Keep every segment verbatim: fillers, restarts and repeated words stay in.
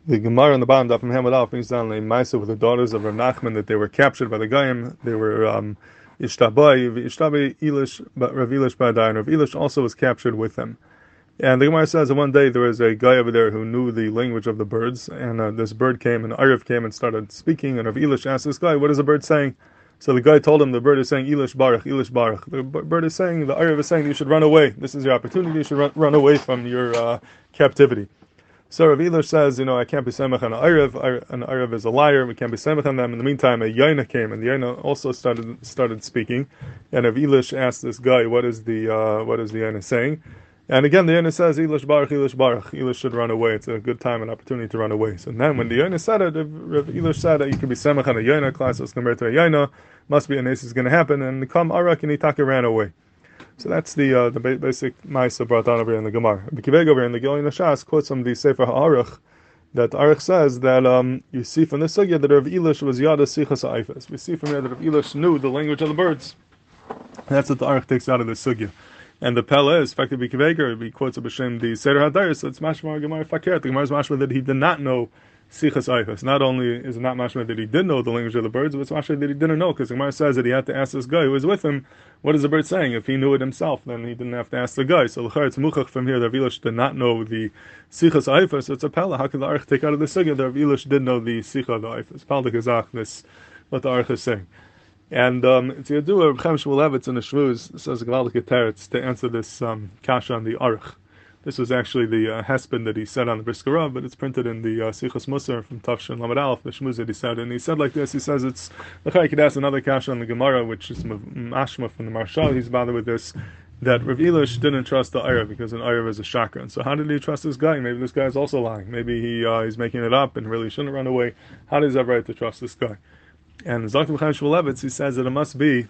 The Gemara on the bottom, Daf Hamad Alf, brings down a Maisa with the daughters of Rav Nachman that they were captured by the Goyim. They were um, Ishtabai, Ishtabai, Elish, but Rav Elish Badai, and Rav Elish also was captured with them. And the Gemara says that one day there was a guy over there who knew the language of the birds, and uh, this bird came, and Arif came and started speaking, and Rav Elish asked this guy, "What is the bird saying?" So the guy told him the bird is saying Elish Baruch, Elish Baruch. The bird is saying, the Arif is saying, you should run away. This is your opportunity. You should run, run away from your uh, captivity. So Rav Elish says, you know, I can't be semach on an Arif. An Arif is a liar. We can't be semach on them. In the meantime, a Yaina came, and the Yaina also started started speaking. And Rav Elish asked this guy, what is the uh, what is the Yaina saying? And again, the Yaina says, Elish Baruch, Elish Baruch. Elish should run away. It's a good time and opportunity to run away. So then when the Yaina said it, Rav Elish said that you can be semach on a Yaina, class was compared to a Yaina, must be an ace is going to happen, and come Arak and Itaka ran away. So that's the uh, the ba- basic Maisa brought down over here in the Gemara. B'kiveg over here in the Gilin Nashas quotes from the Sefer HaAruch that Aruch says that um, you see from this sugya that Rav Elish was Yada Sichas Ha'ifas. We see from here that Rav Elish knew the language of the birds. And that's what the Aruch takes out of this sugya. And the Pella is, in fact, B'kiveg, he quotes B'Shem the Seder HaDayr, so it's mashma Gemara Fakir. The Gemara is mashma that he did not know Sichas Eifas. Not only is it not mashma that he did know the language of the birds, but it's mashma that he didn't know, because the Gemara says that he had to ask this guy who was with him, what is the bird saying? If he knew it himself, then he didn't have to ask the guy. So l'char it's muchach from here that Rav Elish did not know the Sichas Eifas. It's a pella. How could the Aruch take out of the sugya that Rav Elish did know the Sicha of the Eifas? Pal de Gazach, this what the Aruch is saying. And um, it's going to do a Reb Chaim Shmulevitz in the Shmuz, says Gavaldik Teretz, to answer this um, kasha on the Aruch. This was actually the uh, hesped that he said on the Brisker Rav, but it's printed in the uh, Sichos Musar from Tafshin Lamed Aleph, the Shmuz that he said. And he said like this, he says it's, look, I could ask another kasha on the Gemara, which is Mashma from the Marshal, he's bothered with this, that Rav Elish didn't trust the Arab because an Arab is a shakran. So how did he trust this guy? Maybe this guy is also lying. Maybe he uh, he's making it up and really shouldn't run away. How does he have right to trust this guy? And Zakh Chaim Shmulevitz, he says that it must be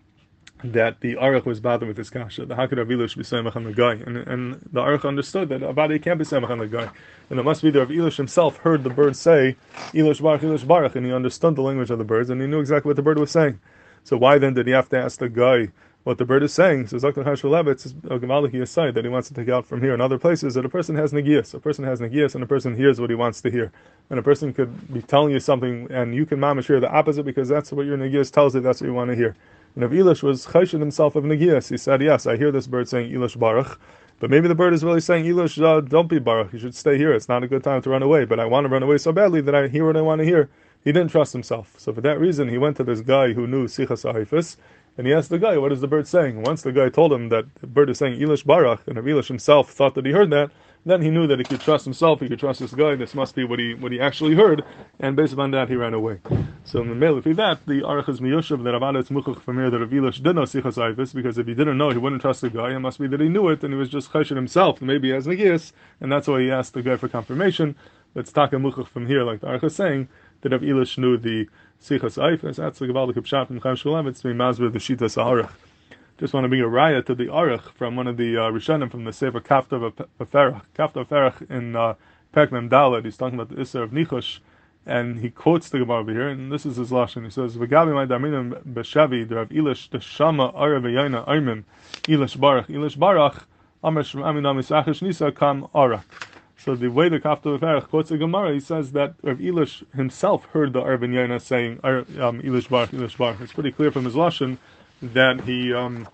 that the Aruch was bothered with this kasha. The Hakad Rav Elish be semach on the guy, and and the Aruch understood that Abadi can't be semach on the guy, and it must be that Rav Elish himself heard the bird say Elish Baruch, Elish Baruch, and he understood the language of the birds, and he knew exactly what the bird was saying. So why then did he have to ask the guy what the bird is saying? So Zakh Chaim Shmulevitz is a Gemaliki aside that he wants to take out from here and other places that a person has negias, a person has negias, and a person hears what he wants to hear. And a person could be telling you something, and you can mamish hear the opposite because that's what your negias tells you. That's what you want to hear. And if Elish was chayshid himself of negias, he said, "Yes, I hear this bird saying Elish Baruch, but maybe the bird is really saying Elish, uh, don't be Baruch. You should stay here. It's not a good time to run away. But I want to run away so badly that I hear what I want to hear." He didn't trust himself, so for that reason, he went to this guy who knew Sichas Ha'ifas, and he asked the guy, "What is the bird saying?" Once the guy told him that the bird is saying Elish Baruch, and Elish himself thought that he heard that, then he knew that he could trust himself, he could trust this guy, this must be what he what he actually heard, and based upon that, he ran away. So in the mail, if he that, the Aruch is miyoshev, that Avada Tzmuchach from here, that Elish did know Sichas Eifus, because if he didn't know, he wouldn't trust the guy, it must be that he knew it, and he was just chayshid himself, and maybe he has negias, and that's why he asked the guy for confirmation. Let's talk a muchach from here, like the Aruch is saying, that if Elish knew the Sichas Eifus, that's the Gavaldik Pshat from Chaim Shmulevitz, to be mazber the Shitas Aruch. Just want to bring a raya to the Aruch from one of the uh, Rishonim from the Sefer Kaftav Aferach. Kaftav Aferach in uh, Perek Mem Daled, he's talking about the Isser of Nichush, and he quotes the Gemara over here, and this is his lashon. He says, "V'gabi my daminim b'shavi derav Elish deshama Arav v'yayna Aymin Elish Baruch Elish Baruch Amar Shemami Namisachish Nisa Kam Arak." So the way the Kaftav Aferach quotes the Gemara, he says that Rav Elish himself heard the Arav v'yayna saying um, Elish Baruch Elish Baruch. It's pretty clear from his lashon that he um,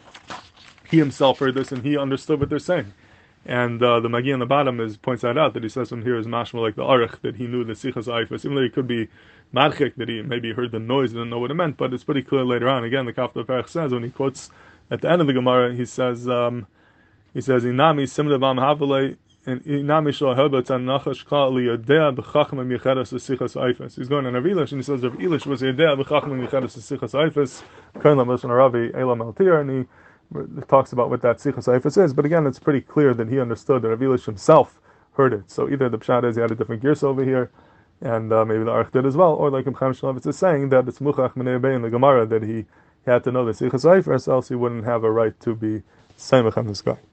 he himself heard this and he understood what they're saying. And uh, the Magi on the bottom is points that out, that he says from here is mashma like the Aruch, that he knew the Sichas Eifus. Even though he could be madchik, that he maybe heard the noise and didn't know what it meant, but it's pretty clear later on. Again, the Kafta Perech says, when he quotes at the end of the Gemara, he says, um, he says, Inami simda bam havale, and Inami shal hebet an nachash kla liyadea b'chachma micheres Sichas Eifus. He's going on Rav Elish, and he says Rav Elish was yadea b'chachma micheres Sichas Eifus, kain lam lishon Ravi elam altir, and he talks about what that Sichas Eifus is, but again, it's pretty clear that he understood that Rav Elish himself heard it. So either the pshat is he had a different gears over here, and uh, maybe the Aruch did as well, or like Chaim Shmulevitz is saying that it's muchach minei bei in the Gemara that he had to know the Sichas Eifus, else he wouldn't have a right to be seimach on this guy.